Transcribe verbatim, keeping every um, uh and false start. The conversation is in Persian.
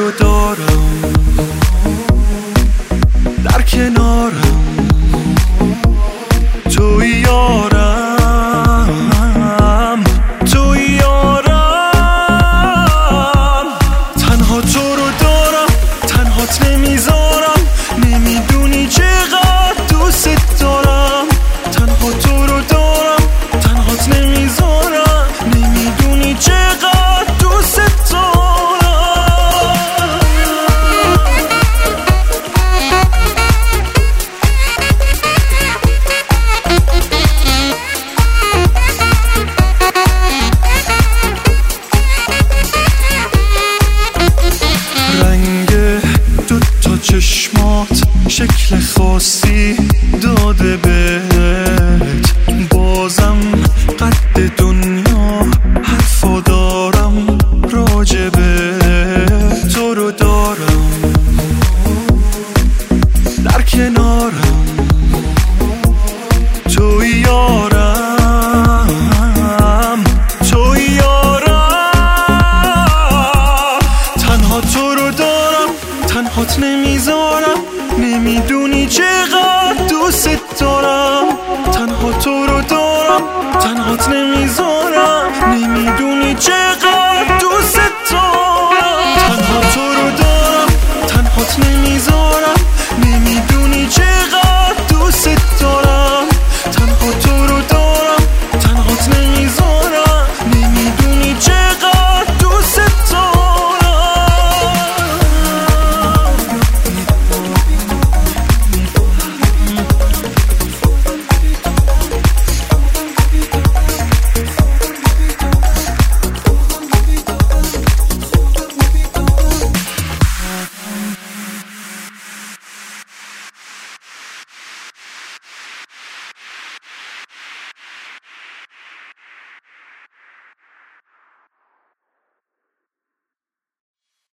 رو دارم در کنارم، توی یارم، توی یارم. تنها تو رو دارم، تنهات نمیذارم، نمیدونی چقدر دوست دارم. تنها تو رو دارم، تنهات نمیذارم، نمیدونی چقدر دوست دارم. چشمات شکل خاصی داده بهت، بازم قد دنیا حرفا دارم راجبه. تو رو دارم در کنارم، توی یارم، توی یارم. تنها تو رو دارم، تنهات نمیذارم، نمیدونی چقدر دوست دارم. تنها تو رو دارم، تنهات نمیذارم، نمیدونی چقدر